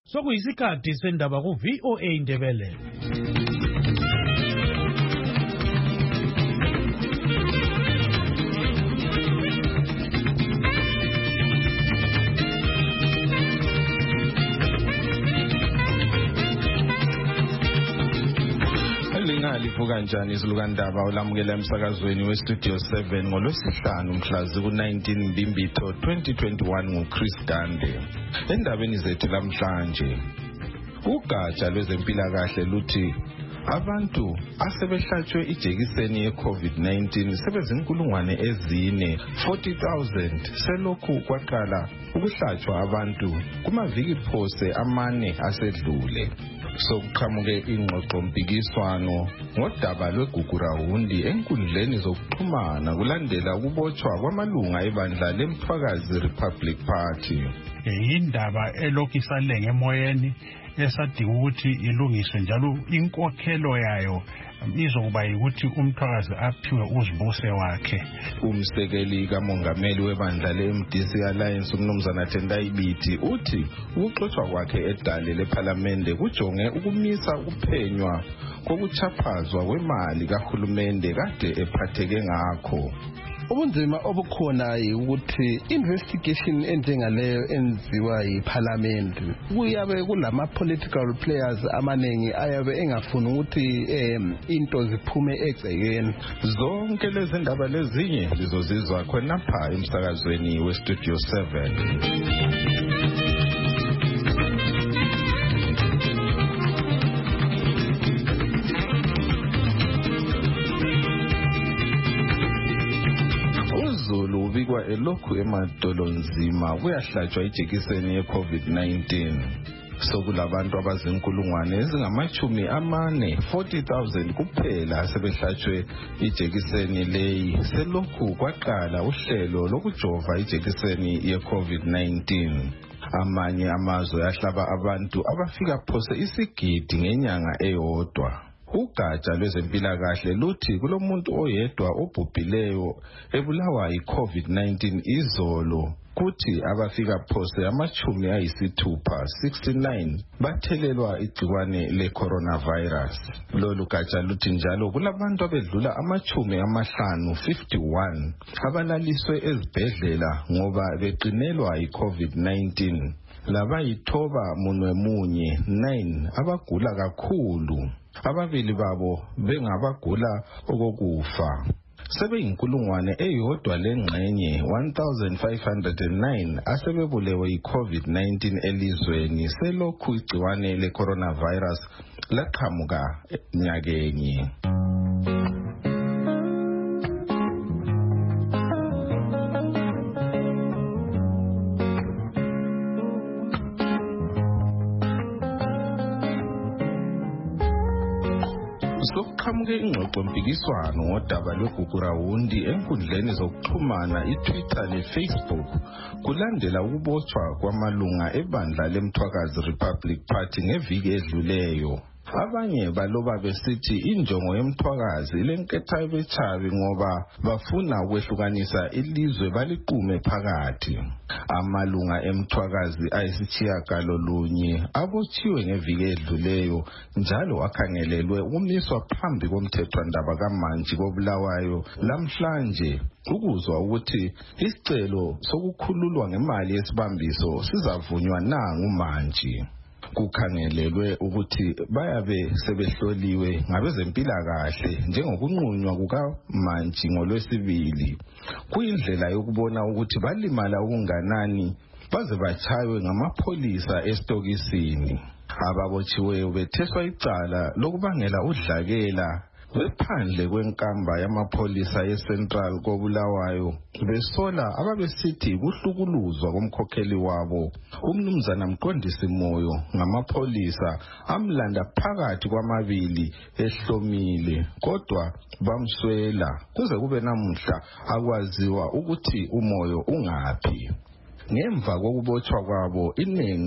Sokuyisikhathi sendaba ku VOA Indebele. Livuka njani izilukandaba olamukela emsakazweni weStudio 7 ngolwesihlanu mhla ziku-19 Mbimbitho 2021 nguChris Gande. Endabeni zethu lamhlanje, ugatsha lwezempilakahle luthi abantu asebehlatshwe ijekiseni ye-COVID-19 sebezinkulungwane ezine 40,000 selokhu kwaqala ukuhlatshwa abantu kumaviki phose amane asedlule. Sokuqhamuke ingxoxompikiswano ngodaba lweGugurawundi enkundleni zokuxhumana kulandela ukubotshwa kwamalunga ebandla leMthwakazi Republic Party. Indaba elokhu isalenge emoyeni esadinga ukuthi ilungiswe njalo inkokhelo yayo izokuba ukuthi uMthwakazi aphiwe uzibuse wakhe. Umsekeli kamongameli webandla leMDC Alliance uMnumzana Tendai Biti uthi ukuxoxwa kwakhe edale lePhalamende kujonge ukumisa ukuphenywa kokuchaphazwa kwemali kahulumende kade ephatheke ngakho. Ubunzima obukhona ukuthi investigation enjengaleyo enziwa yiParliament kuyabe kulama political players amanengi ayabe engafuni ukuthi into ziphume egcekeni. Zonke lezi ndaba lezinye lizozizwa khonapha emsakazweni weStudio 7. Ubikwa elokhu emadolonzima kuyahlatshwa ijekiseni ye-COVID-19. Sokulabantu abazinkulungwane ezingamachumi amane 40,000 kuphela sebehlatshwe ijekiseni leyi selokhu kwaqala uhlelo lokujova ijekiseni ye-COVID-19. Amanye amazwe ahlaba abantu abafika phose isigidi ngenyanga eyodwa. Ugatsha lwezempilakahle luthi kulomuntu oyedwa obhubhileyo ebulawa yi-COVID-19 izolo, kuthi abafika phose amachumi ayisithupha 69 bathelelwa igciwane le-coronavirus. Lolu gatsha luthi njalo kulabantu abedlula amachumi amahlanu 51 abalaliswe ezibhedlela ngoba beqinelwa yi-COVID-19. Labayithoba munye 9 abagula kakhulu. Ababili babo bengabagula okokufa. Sebeyinkulungwane eyodwa lengxenye 1509 asebebulewe yi-COVID-19 elizweni selokhu igciwane le-coronavirus laqhamuka nyakenye. Sokuqhamuke ingxoxompikiswano ngodaba lweGugurawundi enkundleni zokuxhumana iTwitter neFacebook kulandela ukubotshwa kwamalunga ebandla leMthwakazi Republic Party ngeviki edluleyo. Abanye baloba besithi injongo yeMthwakazi lenketha ebechabi ngoba bafuna ukwehlukanisa ilizwe baliqume phakathi. Amalunga eMthwakazi ayisitshiyagalolunye abotshiwe ngeviki edluleyo njalo akhangelelwe ukumiswa phambi komthethwandaba kaMantshi koBulawayo lamhlanje ukuzwa ukuthi isicelo sokukhululwa ngemali yesibambiso sizavunywa na nguMantshi. Kukhangelelwe ukuthi bayabe sebehloliwe ngabezempilakahle njengokunqunywa kukaMantshi ngolwesibili. Kuyindlela yokubona ukuthi balimala okunganani baze bachaywe ngamapholisa esitokisini. Ababotshiweyo betheswa icala lokubangela udlakela wephandle kwenkamba yamapholisa yeCentral koBulawayo besola ababesithi kuhlukuluzwa komkhokheli wabo uMnumzana Mqondisi Moyo ngamapholisa amlanda phakathi kwamabili ehlomile kodwa bamswela kuze kube namuhla akwaziwa ukuthi uMoyo ungaphi. Ngemva kokubotshwa kwabo iningi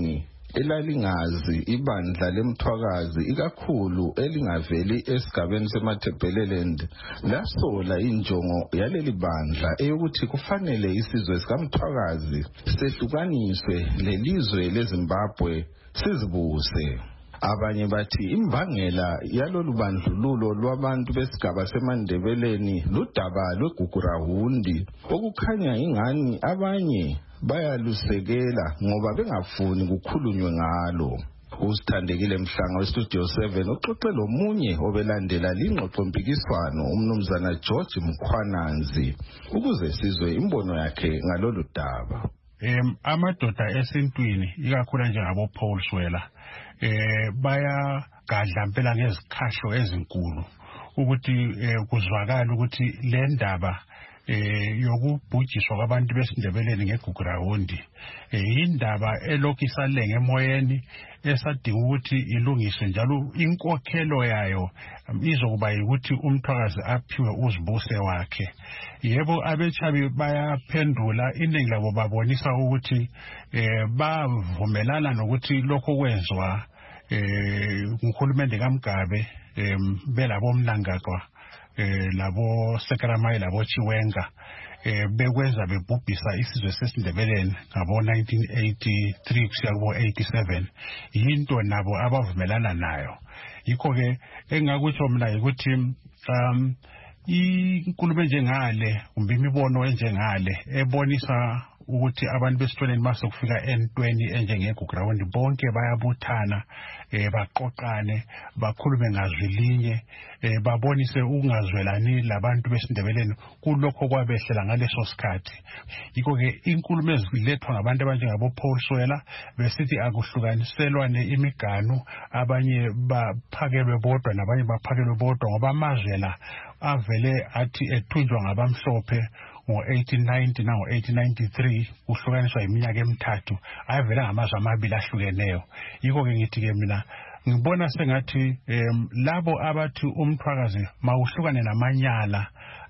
elalingazi ibandla lemthwakazi ikakhulu elingaveli esigabeni seMatabeleland lasola injongo yaleli bandla eyokuthi kufanele isizwe sikaMthwakazi sehlukaniswe lelizwe leZimbabwe sizibuse. Abanye bathi imbangela yalolu bandlululo lwabantu besigaba seMandebeleni ludaba lweGugurahundi okukhanya ingani abanye bayalusekela ngoba bengafuni kukhulunywe ngalo. Usithandekile Mhlanga weStudio 7 uxoxe lomunye obelandela lingxoxo mpikiswano umnumzana George Mkhwananzi ukuze sizwe imbono yakhe ngalolu daba. Amadoda esintwini ikakhulu njengabo Paul Swela bayagadla impela ngezikhahlo ezinkulu ukuthi kuzwakala ukuthi le ndaba yokubhujiswa kwabantu besindebeleni ngeGugurahundi indaba elokhu isalenge emoyeni esadinga ukuthi ilungiswe njalo inkokhelo yayo izokuba ukuthi uMthwakazi aphiwe uzibuse wakhe. Yebo abechabi bayaphendula iningi labo babonisa ukuthi bavumelana nokuthi lokho kwenzwa nguhulumende kaMgabe belabo Mnangagwa labo Sekeramai labo Chiwenga bekwenza bebhubhisa isizwe sesindebeleni ngabo 1983 kusiya kubo 87 into nabo abavumelana nayo. Yikho ke engakutsho mina ukuthi inkulumo njengale kumbe imibono enjengale ebonisa ukuthi abantu besitholeni base kufika entweni enjengeGugurahundi bonke bayabuthana baqoqane bakhulume ngazwi linye babonise ukungazwelani labantu besindebeleni kulokho kwabehlela ngaleso sikhathi. Yikho ke inkulumo ezilethwa ngabantu abanjengabo Paul Swela besithi akuhlukaniselwane imiganu abanye baphakelwe bodwa nabanye baphakelwe bodwa ngoba amazwe la avele athi ethunjwa ngabamhlophe ngo-1890 nango-1893 kuhlukaniswa iminyaka emithathu ayevela ngamazwe amabili ahlukeneyo. Yikho ke ngithi ke mina ngibona sengathi labo abathi uMthwakazi mawuhlukane namanyala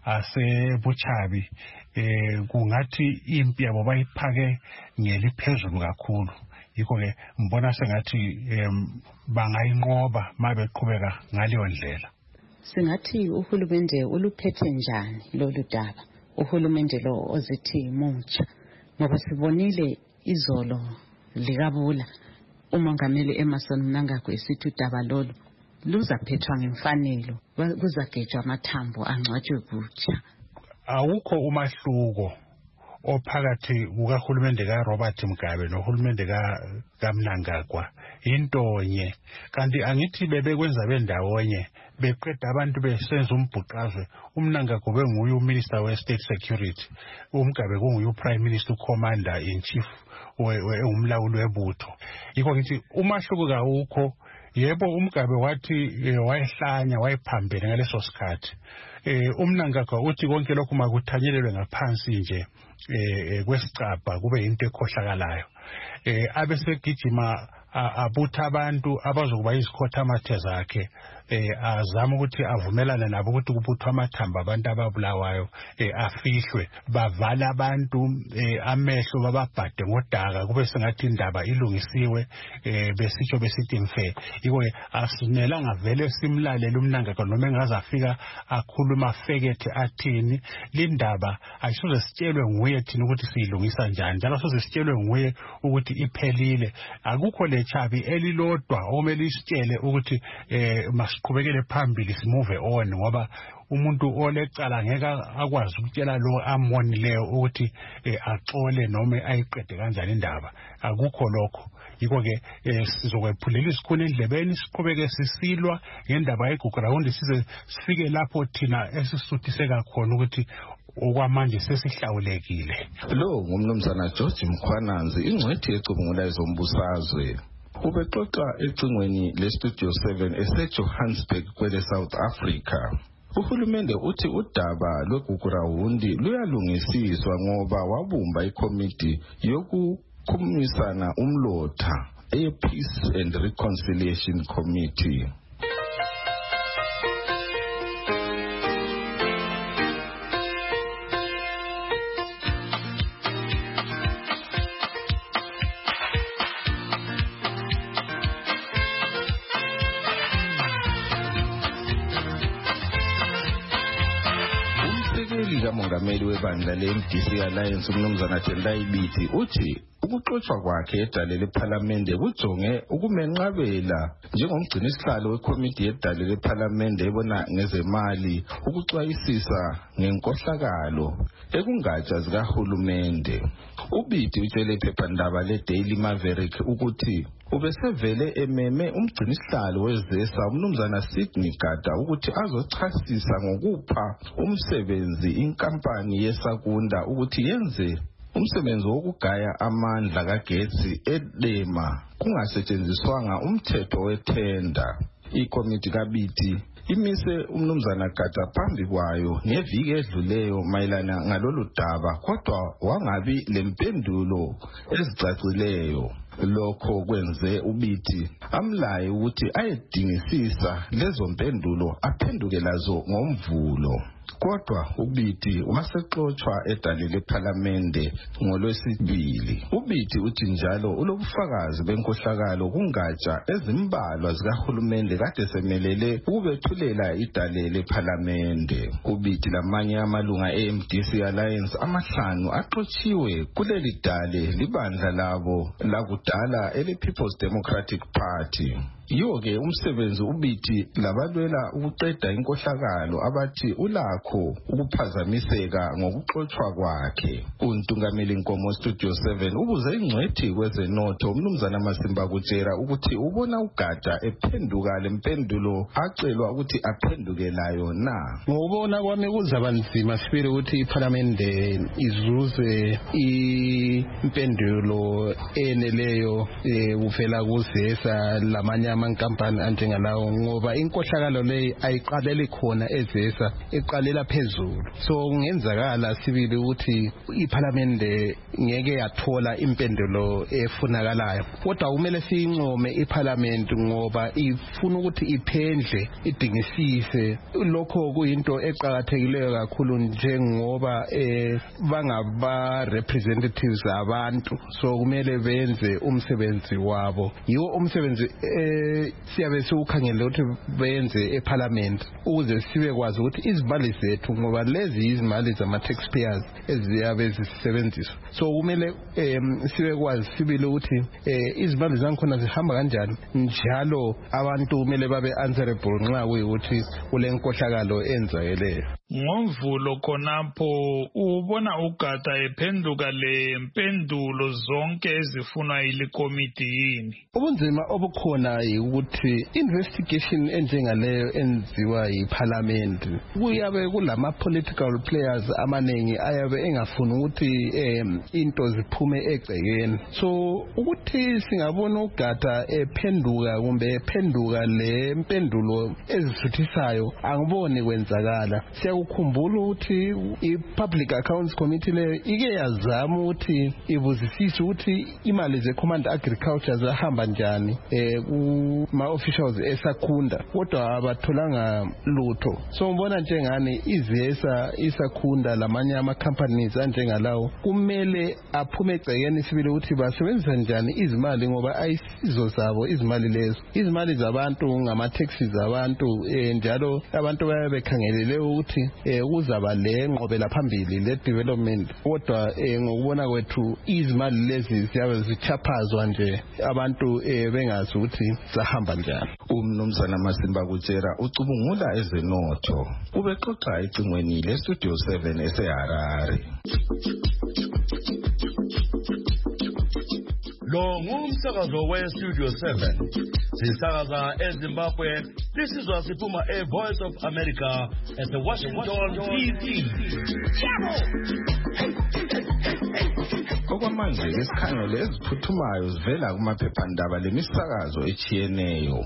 asebuchabi kungathi impi yabo bayiphake ngeliphezulu kakhulu. Yikho ke ngibona sengathi bangayinqoba mabeqhubeka ngaleyo ndlela. Singathi uhulumende uluphethe njani lolu daba? Uhulumende lo ozithi mutsha ngoba sibonile izolo likabula umongameli Emmerson Mnangagwa esithi udaba lolu luzaphethwa ngemfanelo kuzagejwa amathambo angcwatshwe kutsha. Awukho umahluko ophakathi kukahulumende kaRobert Mugabe nohulumende kaMnangagwa intonye kanti angithi bebekwenza bendawonye beqeda abantu besenza umbhuqazwe. uMnangagwa benguye uMinister we-State Security, uMgabe kunguye uPrime Minister uCommander in Chief umlawuli webutho. Yikho ngithi umahluko kawukho. Yebo uMgabe wathi wayehlanya wayephambene ngaleso sikhathi. uMnangagwa uthi konke lokhu makuthanyelelwe ngaphansi nje kwesicabha kube into ekhohlakalayo. Abesegijima abutha abantu abazokuba izikhothamathe zakhe azama ukuthi avumelane nabo ukuthi kubuthwa amathamba abantu ababulawayo afihlwe bavala abantu amehlo bababhade ngodaka kube sengathi indaba ilungisiwe besitsho besithi mfe. Yiko asimelanga vele simlalele uMnangagwa noma engaze afika akhuluma fekethe athini. Lindaba ayisoze sitshelwe nguye thina ukuthi siyilungisa njani njalo soze sitshelwe nguye ukuthi iphelile. Akukho lechabi elilodwa omele isitshele ukuthi masiqhubekele phambili simove on ngoba umuntu olecala ngeke akwazi ukutshela lo amonileyo ukuthi axole noma ayiqede kanjani indaba. Akukho lokho. Yiko ke sizokwephulelisa isikhulu endlebeni siqhubeke sisilwa ngendaba yeGugurahundi size sifike lapho thina esisuthise kakhona ukuthi okwamanje sesihlawulekile. Lo ngumnumzana George Mkhwananzi ingcwethi ecubungula ezombusazwe. Ubexoxa ecingweni leStudio 7 eseJohannesburg kwele South Africa. Uhulumende uthi udaba lweGugurahundi luyalungisiswa ngoba wabumba ikomiti yokukhulumisana umlotha Peace and Reconciliation Committee. umongameli webandla le-MDC Alliance umnumzana Tendai Biti uthi ukuxoxwa kwakhe edale lephalamende kujonge ukumenqabela njengomgcini isihlalo wekomiti yedale lephalamende ebona ngezemali ukuxwayisisa ngenkohlakalo ekungatsha zikahulumende. uBiti utshele iphephandaba le-Daily Maverick ukuthi ubesevele ememe umgcini isihlalo wezesa umnumzana Sidney Gada ukuthi azochasisa ngokupha umsebenzi inkampani yeSakunda ukuthi yenze umsebenzi wokugaya amandla kagetsi eLema kungasetshenziswanga umthetho wethenda. Ikomiti kaBiti imise umnumzana Gada phambi kwayo ngeviki edluleyo mayelana ngalolu daba kodwa wangabi lempendulo ezicacileyo. Lokho kwenze uBiti amlaye ukuthi ayedingisisa lezo mpendulo aphenduke lazo ngomvulo. Kodwa uBiti wasexoxwa edale lephalamende ngoLwesibili. uBiti uthi njalo ulobufakazi benkohlakalo kungatsha ezimbalwa zikahulumende kade semelele ukubethulela idale lephalamende. uBiti lamanye amalunga e-MDC Alliance amahlanu axotshiwe kuleli dale libandla labo lakudala ele-People's Democratic Party. Yiwo-ke umsebenzi uBiti labalwela ukuqeda inkohlakalo abathi ulakho ukuphazamiseka ngokuxoxwa kwakhe. uNtungameli Nkomo Studio 7 ubuze ingcwethi kwezenotho umnumzana Masimba Kutshera ukuthi ubona uGada ephenduka lempendulo acelwa ukuthi aphenduke layo na. Ngokubona kwami kuzaba nzima sibili ukuthi iParliament izuze impendulo eneleyo uvela kuzesa lamanye amankampani anjengalawo ngoba inkohlakalo le ayiqaleli khona ezesa iqalela phezulu. So kungenzakala sibili ukuthi iParliament ngeke yathola impendulo efunakalayo. Kodwa kumele siyincome iParliament ngoba ifuna ukuthi iphendle idingisise lokho kuyinto eqhakathekileyo kakhulu njengoba bangaba representatives abantu. So kumele benze umsebenzi wabo. Yiwo umsebenzi siyabe siukhangele ukuthi benze eParliament ukuze sibe kwazi ukuthi izimali zethu ngoba lezi izimali zama taxpayers eziyabe zisebenziswa. So kumele sibe kwazi sibile ukuthi izimali zankhona zihamba kanjani njalo abantu kumele babe answerable nxa kuyikuthi kulenkohlakalo enzakeleyo. Ngomvulo khonapho ubona uGada ephenduka le mpendulo zonke ezifunwa yilikomiti yini? Ubunzima obukhona ukuthi investigation enjengaleyo enziwa yiParliament kuyabe kulama political players amanengi ayabe engafuni ukuthi into ziphume egcekeni. So ukuthi singabona uGada ephenduka kumbe ephenduka le mpendulo ezisuthisayo angiboni kwenzakala. Ukukhumbula ukuthi iPublic Accounts Committee le ike yazama ukuthi ibuzisise ukuthi imali zeCommand Agriculture zahamba njani kuma officials eSakunda kodwa abatholanga lutho. So ngibona njengani izesa iSakunda lamanye ama companies anjengalawo kumele aphume egcekeni sibile ukuthi basebenzisa njani izimali ngoba ayisizo zabo izimali lezo. Izimali zabantu ngama taxes zabantu njalo abantu bayabe bekhangelele ukuthi uzaba le ngqobela phambili le development kodwa ngokubona kwethu izimali lezi ziyabe zichaphazwa nje abantu bengazi ukuthi zahamba njani. Umnumzana Masimba Kutshera ucubungula ezenotho ubexoxa ecingweni leStudio 7 eseHarare. Lo ngumsakazo weStudio 7 sisakaza eZimbabwe lisizwa siphuma eVoice of America eseWashington DC. Okwamanje lesikhangelo eziphuthumayo zivela kumaphephandaba lemisakazo echiyeneyo.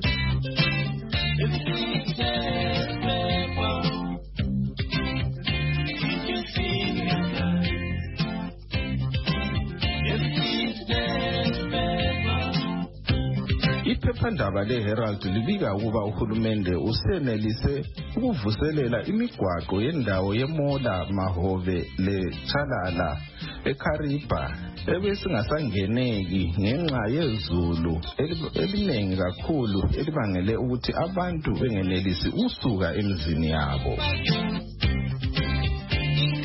Iphephandaba leHerald libika ukuba uhulumende usenelise ukuvuselela imigwaqo yendawo yeMola Mahove leChalala eKariba ebesingasangeneki ngenxa yezulu eliningi kakhulu elibangele ukuthi abantu bengenelisi usuka emizini yabo.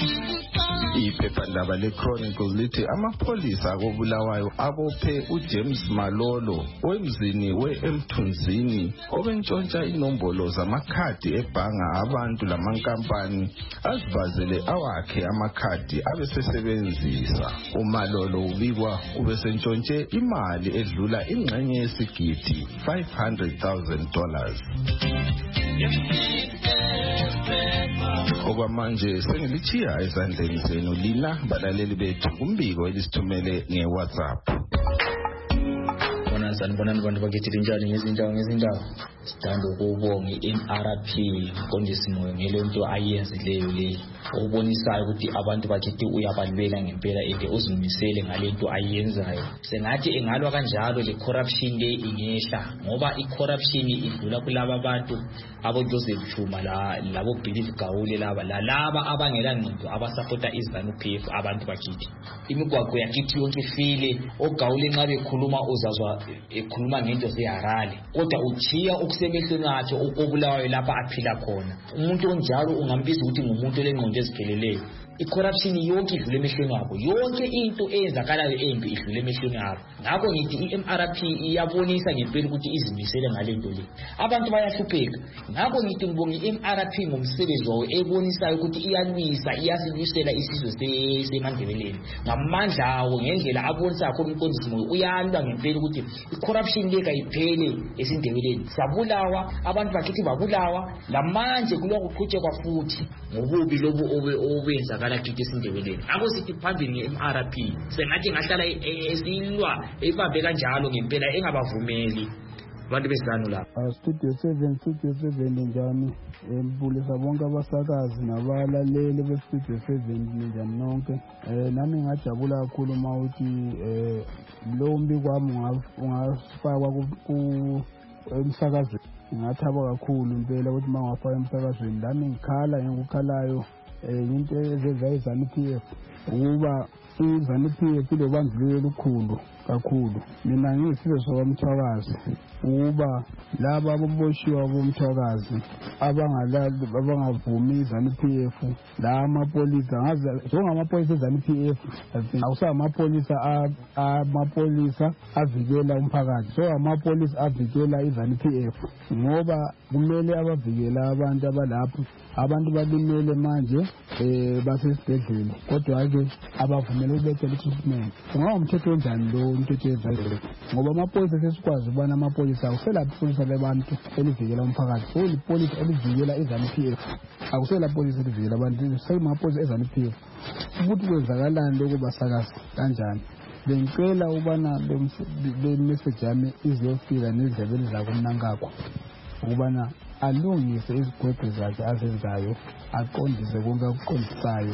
Iphephandaba le-Chronicles lithi amapholisa akobulawayo abophe uJames Malolo wemzini we-Emthunzini obentshontsha inombolo zamakhadi ebhanga abantu lamankampani azivazele awakhe amakhadi abesesebenzisa. uMalolo ubikwa ubesentshontshe imali edlula ingxenye yesigidi $500,000. Okwamanje sengilichiya ezandleni zenu lina balaleli bethu kumbiko elisithumele ngeWhatsApp. Sanibonani bantu bakithi linjani ngezindawo sithanda ukubonga iMRP Mqondisi Moyo ngelento ayenzileyo le okubonisayo ukuthi abantu bakithi uyabalwela ngempela into uzimisele ngalento ayenzayo. Sengathi engalwa kanjalo le corruption le ingehla ngoba icorruption idlula kulabo abantu abo Joseph Chuma labo Believe Gawule laba abangela ngqondo abasupporta iZANU-PF abantu bakithi. Imigwaqo yakithi yonke ifile oGawule nxa bekhuluma uzazwa ekhuluma ngento zeharale kodwa uchiya okusemehlweni akhe okobulawayo lapha aphila khona. Umuntu onjalo ungambiza ukuthi ngumuntu olengqondo ezipheleleyo. I-corruption yonke idlule emehlweni akho, yonke into eyenzakalayo embi idlule emehlweni akho. Ngakho ngithi iMRP iyabonisa ngempela ukuthi izimisele ngalento le. Abantu bayahlupheka. Ngakho ngithi ngibonga iMRP ngomsebenzi wayo ebonisayo ukuthi iyalwisa iyasilwisela isizwe seMandebeleni. Ngamandla awo ngendlela abonisa khona uMqondisi Moyo uyalwa ngempela ukuthi i-corruption le kayiphele esindebeleni. Sabulawa abantu bakithi babulawa lamanje kulokuqhutshekwa futhi ngobubi lobu obenza kithi esindebeleni. Ngakho sithi phambili ngeMRP sengathi ngahlala esilwa ebambe kanjalo ngempela engabavumeli abantu beSANU la. Studio 7 njani ngibulisa bonke abasakazi nabalaleli beStudio 7 njani nonke. Nami ngajabula kakhulu mawuthi lo mbiko wami ungafakwa ku emsakazweni. Ngathaba kakhulu impela ukuthi mangafaka emsakazweni lami ngikhala ngikukhalayo into ezenza iZANU-PF ukuba iZANU-PF ilobandlululo olukhulu kakhulu. Mina ngiyisizwe sokwamthwakazi ukuba laba aboboshiwa bomthwakazi abangavumi iZANU-PF la amapolisa njengamapolisa eZANU-PF awusamapolisa avikela umphakathi amapolisa avikela iZANU-PF ngoba kumele abavikela abantu abalapho. Abantu balimele manje basesibhedlela kodwa-ke abavumele ukubethela i-treatment. Ungawumthetho onjani lo umthetho ezayo ngoba amapolisa sesikwazi ukubana amapolisa akusela ipolisa labantu elivikela umphakathi selipolisa elivikela iZANU-PF akusela polisa elivikela abantu selimapolisa eZANU-PF. Ukuthi kwenzakalani lokho basakazi kanjani? Bengicela ukubana le message yami iziyofika nezindlebeni zakumnankakho ukubana alungise izigwegwe zakhe azenzayo aqondise konke akuqondisayo.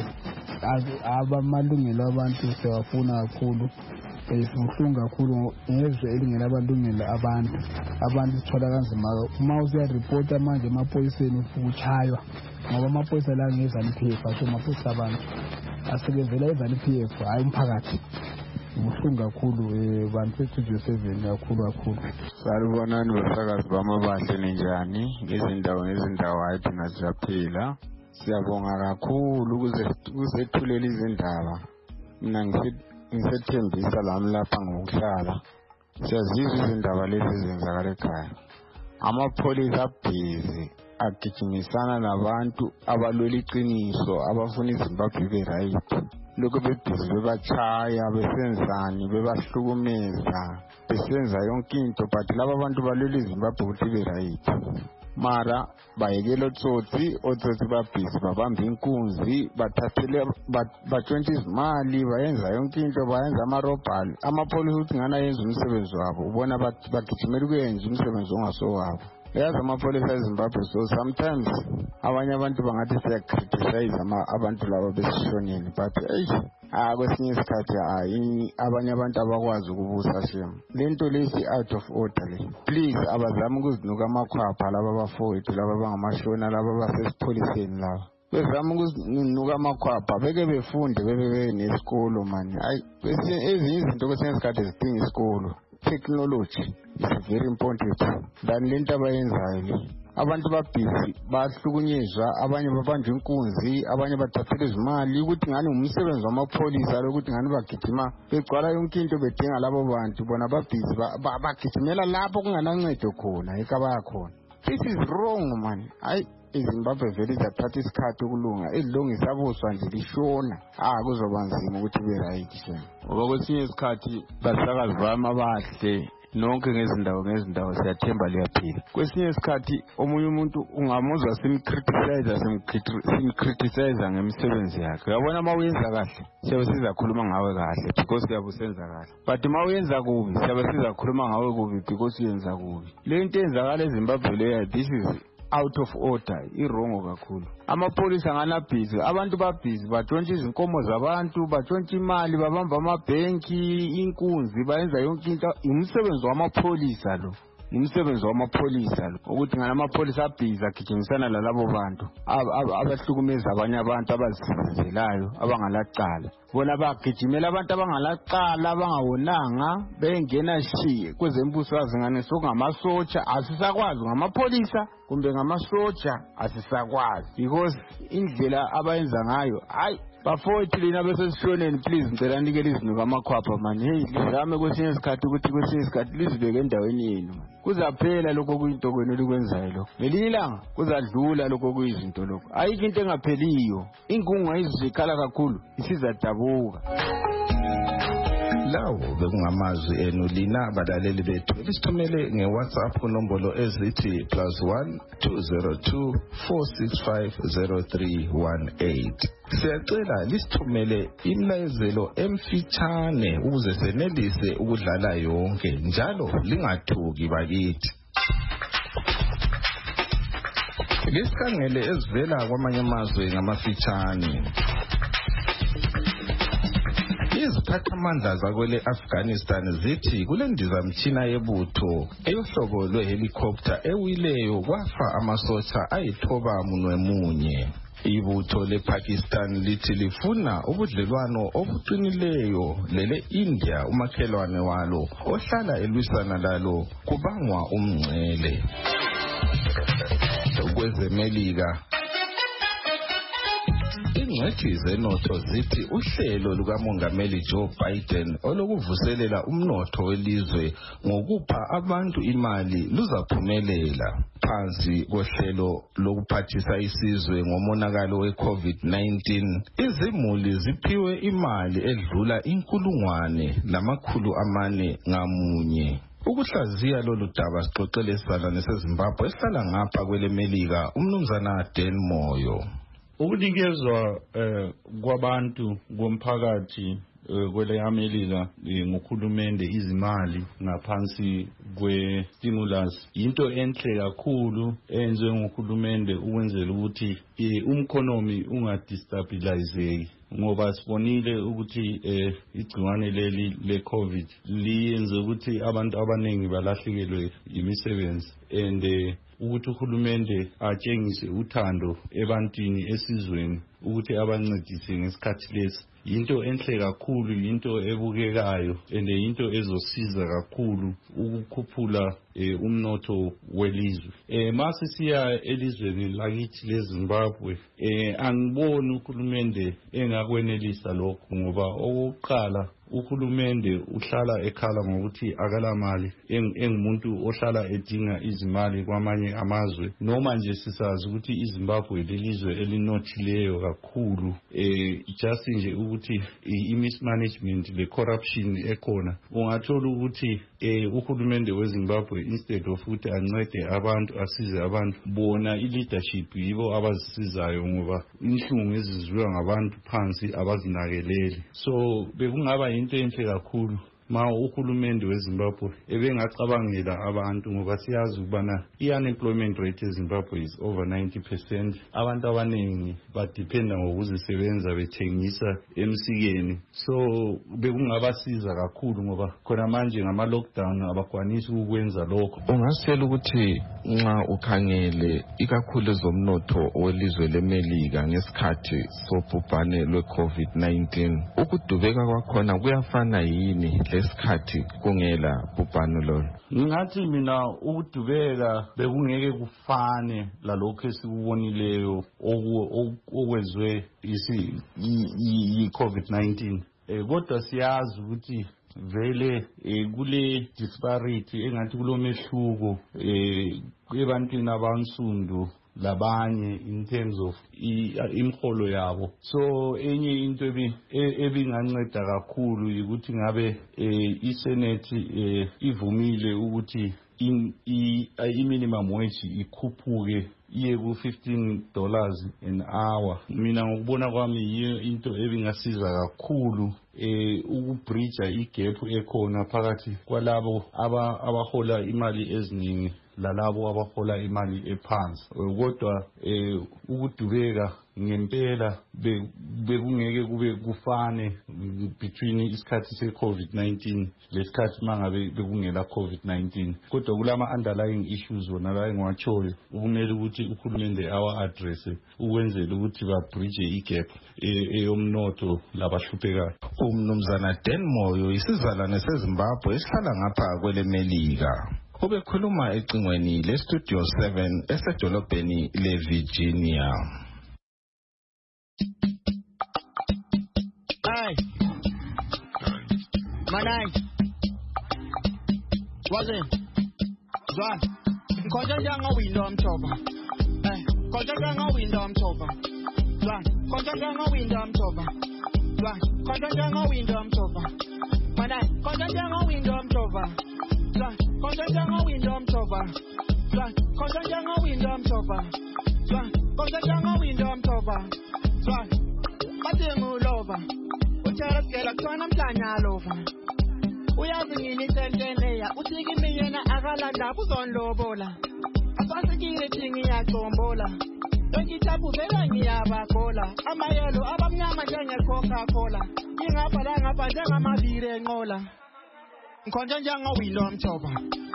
Abamalungelo abantu sewafuna kakhulu sibuhlungu kakhulu ngezwe elingela abalungelo abantu sithola kanzima uma usiyaripota manje emaphoyiseni ukutshaywa ngoba amaphoyisa la ngeZANU-PF asho amaphoyisa abantu asebenzela iZANU-PF hayi umphakathi. Ubuhlungu kakhulu bantu beStudio 7 kakhulu. Salubonani basakazi bamabahle ninjani ngezindawo hayi thina siyaphila. Siyabonga kakhulu ukuzethulela izindaba. Mina ngisethembisa lami lapha ngokuhlala. Siyazizwa izindaba lezi zenzakala ekhaya. Amapholisa abhizi agijimisana nabantu abalwela iqiniso abafuna iZimbabwe ibe right. Lokho bebhizi bebachaya besenzani bebahlukumeza besenza yonke into but laba abantu balwela iZimbabwe ukuthi ibe right. Mara bayekela otsotsi babhizi babamba inkunzi bathathele batshontsha izimali bayenza yonke into bayenza amarobhali. Amapolisa ukuthi ngana yenza umsebenzi wabo ubona bagijimela ukuyenza umsebenzi ongasowabo. Yazi amapolisa eZimbabwe so sometimes abanye abantu bangathi siyacriticize abantu laba besishoneni but kwesinye isikhathi abanye abantu abakwazi ukubusa shame. Lento lesi out of order le. Please abazama ukuzinuka amakhwapha laba bafowethu laba bangamashona laba basesipholiseni laba. Bezama ukuzinuka amakhwapha beke befunde bebe nesikolo manje. Ezinye izinto kwesinye isikhathi zidinga isikolo. Technology is very important than lento abayenzayo le. abantu babhizi bahlukunyezwa, abanye babanjwa inkunzi, abanye bathathelwa izimali, ukuthi ngani umsebenzi wamapholisa lokuthi ngani bagijima begcwala yonke into bedinga labo bantu, bona babhizi bagijimela lapho kunganancedo khona ekabaya khona. This is wrong man. iZimbabwe vele izathatha isikhathi ukulunga, elilungisa abuswa nje lishona kuzoba nzima ukuthi kube right shame. Ngoba kwesinye isikhathi basakazi bami abahle nonke ngezindawo siyathemba liyaphila. Kwesinye isikhathi omunye umuntu ungamuzwa simcriticize ngemisebenzi yakhe. Uyabona uma uyenza kahle siyabe sizakhuluma ngawe kahle because uyabe usenza kahle, but uma uyenza kubi siyabe sizakhuluma ngawe kubi because uyenza kubi. Le nto enzakala eZimbabwe leyo, this is out of order, irongo kakhulu. Amapolisa nganabhizi, abantu babhizi batshontsha izinkomo zabantu, batshontsha imali, babamba amabhenki, inkunzi, bayenza yonke into. Umsebenzi wamapolisa lo, umsebenzi wamapolisa lo, ukuthi ngana amapolisa abhizi agijimisana lalabo bantu abahlukumeza abanye abantu abazisebenzelayo abangalacala. Bona bagijimela abantu abangalacala abangawonanga bengena shiye kwezembusazwe ngane sokungamasotsha. Asisakwazi ngamapolisa kumbe ngamasotsha, asisakwazi because indlela abayenza ngayo bafowethu lina besesishoneni, please ngicela nikele izinto kamakhwapha man. Lizame kwesinye isikhathi ukuthi kwesinye isikhathi lizibeke endaweni yenu. Kuzaphela lokho kuyinto kwenu elikwenzayo lokho. Ngelinye ilanga kuzadlula lokho kuyizinto lokho. Ayikho into engapheliyo. Inkungu izikhala kakhulu isizadabuka. Lawo bekungamazwi enu lina balaleli bethu elisithumele ngeWhatsApp kunombolo ezithi +1 202 465 0318. Siyacela lisithumele imlayezelo emfitshane ukuze senelise ukudlala yonke, njalo lingathuki bakithi. Lesikhangele ezivela kwamanye amazwe ngamafitshane. Iziphathamandla zakwele Afghanistan zithi kule ndizamtshina yebutho eyohlobo lwehelicopter ewileyo kwafa amasotsha ayithobamunwemunye. Ibutho lePakistan lithi lifuna ubudlelwano obuqinileyo lele India, umakhelwane walo ohlala elwisana lalo kubangwa umngcele. Kwezemelika, ingcwethi zenotho zithi uhlelo lukamongameli Joe Biden olokuvuselela umnotho welizwe ngokupha abantu imali luzaphumelela. Phansi kohlelo lokuphathisa isizwe ngomonakalo we-COVID-19, izimuli ziphiwe imali edlula 1,400 ngamunye. Ukuhlaziya lolu daba sixoxelesana neseZimbabwe esihlala ngapha kwelemelika, umnumzana Dan Moyo. Ukunikezwa kwabantu komphakathi kwele America ngokhulumende izimali ngaphansi kwe-stimulus into enhle kakhulu enziwe ngokhulumende ukwenzela ukuthi umkhonomi ungadestabilizeki, ngoba sibonile ukuthi igciwane leli le-COVID liyenze ukuthi abantu abaningi balahlekelwe imisebenzi, and ukuthi uhulumende atshengise uthando ebantwini esizweni ukuthi abancedise ngesikhathi lesi. Yinto enhle kakhulu, yinto ebukekayo, and yinto ezosiza kakhulu ukukhuphula umnotho welizwe. Mase siya elizweni lakithi leZimbabwe, angiboni uhulumende engakwenelisa lokho, ngoba okokuqala uhulumende uhlala ekhala ngokuthi akala mali, engumuntu ohlala edinga izimali kwamanye amazwe. Noma nje sisazi ukuthi iZimbabwe lelizwe elinothileyo kakhulu, just nje ukuthi i-mismanagement le-corruption ekhona, ungathola ukuthi uhulumende weZimbabwe instead of ukuthi ancede abantu, asize abantu, bona i-leadership yibo abazisizayo, ngoba inhlungu ezizwiwa ngabantu phansi abazinakeleli. So bekungaba into enhle kakhulu ma uhulumende weZimbabwe ebengacabangela abantu, ngoba siyazi ukubana i-unemployment rate eZimbabwe is over 90%. Abantu abaningi badependa ngokuzisebenza bethengisa emsikeni. So bekungabasiza kakhulu, ngoba khona manje ngama-lockdown abakwanisi ukwenza lokho. Ungasela ukuthi nxa ukhangele ikakhulu ezomnotho welizwe lemelika ngesikhathi sobhubhane lwe-COVID-19, ukudubeka kwakhona kuyafana yini lesikhathi kungela bhubhano lolu? Ngingathi mina ukudubeka bekungeke kufane lalokho esikubonileyo okwezwe i-COVID-19. Kodwa siyazi ukuthi vele kule disparity engathi kulomehluko ebantwini abansundu labanye in terms of imholo yabo. So enye into ebinganceda kakhulu ukuthi ngabe iSenate ivumile ukuthi i-minimum wage ikhuphuke iye ku$15 an hour. Mina ngokubona kwami yiyo into ebingasiza kakhulu ukubridge igap ekhona phakathi kwalabo abahola imali eziningi lalabo abahola imali ephansi. Kodwa ukudubeka ngempela bekungeke kube kufane between isikhathi se-COVID-19 lesikhathi mangabe bekungela COVID-19. Kodwa kulama underlying issues wona la engiwatshoyo kumele ukuthi uhulumende awa-address ukwenzela ukuthi babridge igap eyomnotho labahluphekayo. Umnumzana Dan Moyo isizalwane seZimbabwe esihlala ngapha kwele Melika. Ubekhuluma ecingweni leStudio 7 esedolobheni leVirginia. Hey, Manai, wasn't Zwan. Koja janga window toba. Hey, koja janga window toba. Zwan, koja janga window toba. Zwan, koja janga window toba. Manai, koja janga window toba. Zwan, koja janga window toba. Zwan, koja janga window toba. Zwan, koja janga window toba. Zwan, Matengu lova. Ucharakela kwana mtanya lova. Uyazi ngini tenteneya uthiki miyena akalanda kuzonlobola. Asasikile thingi yaqombola. Ngitabu vela ngiyabakola. Amayelo abamnyama njenge Coca-Cola. Ngingabhala ngapha njengamabire enqola. Nkonje njanga window mthoba.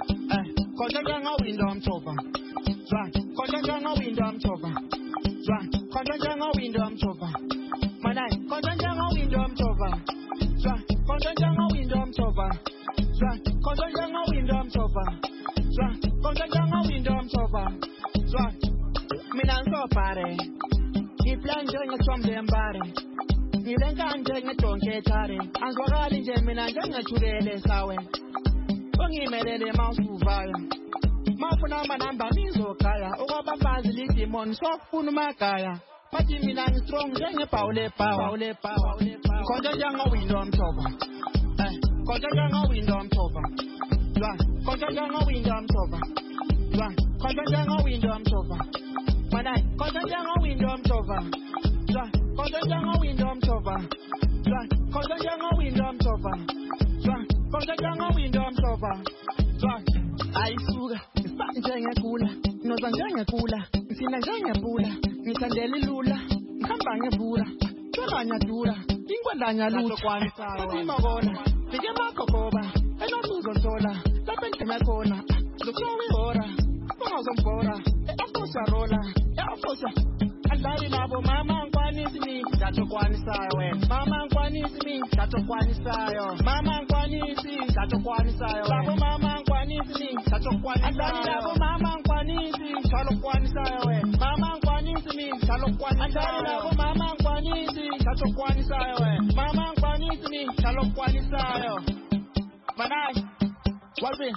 Konje njanga window mthoba. Zwa, konje njanga window mthoba. Zwa, konje njanga window mthoba. Manai, konje njanga window mthoba. Zwa, konje njanga window mthoba. Zwa, konje njanga window mthoba. Zwa, konje njanga window mthoba. Zwa, mina ngizopare. Ngiplan njengethombe embare. Ngilenka njengedonke thare. Anzwakali nje mina njengethulele sawe. Ongimelele mawusuvayo. Mafuna amanamba nizokaya. Okwabafazi lidimoni sokufuna umagaya. Bathi mina ngistrong njengePaule Power. Konje njanga window mthoba. Konje njanga window mthoba. Zwa, konje njanga window mthoba. Zwa, konje njanga window mthoba. Manai, konje njanga window mthoba. Zwa, konje njanga window mthoba. Zwa, konje njanga window mthoba. Zwa, konje njanga window mthoba. Zwa, ayisuka njengekula, noza njengekula, ngifina njengebula, ngithandela ilula, ngihamba ngebula, tholanya dura, ingwandanya lutho, atimabona, fike makokoba, enozuzontola, lapha endima khona, zokulowa ihora, ungazombora, eafosarola, eafosa, adlali nabo mama ngikwanisi mi, ngatokwanisayo wena, mama ngikwanisi mi, ngatokwanisayo, mama ngikwanisi, ngatokwanisayo, labo mama ngikwanisi mi, adlali nabo mama ngikwanisi, ngatokwanisayo wena, mama ngikwanisi mi, ngatokwanisayo, adlali nabo mama ngikwanisi, ngatokwanisayo wena, mama ngikwanisi mi, ngatokwanisayo. Manai, wazini.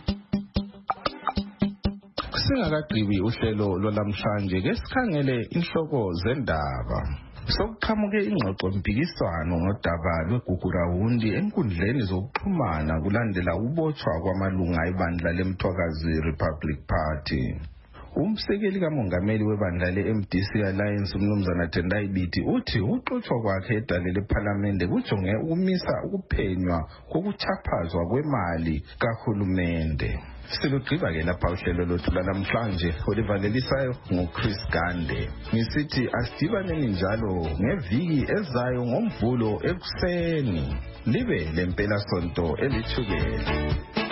Singakagqibi uhlelo lolamhlanje ke sikhangele inhloko zendaba. Sokuqhamuke ingxoxo mpikiswano ngodaba lweGugurawundi enkundleni zokuxhumana kulandela ubotshwa kwamalunga ebandla leMthwakazi Republic Party. Umsekeli kamongameli webandla le-MDC Alliance umnumzana Tendai Biti uthi uxotshwa kwakhe edale lephalamende kujonge ukumisa ukuphenywa kokuchaphazwa kwemali kahulumende. Silugqiba ke lapha uhlelo lothu namhlanje olivalelisayo nguChris Gande. Ngisithi asidibaneni njalo ngeviki ezayo ngomvulo ekuseni libe lempela sonto elithukela.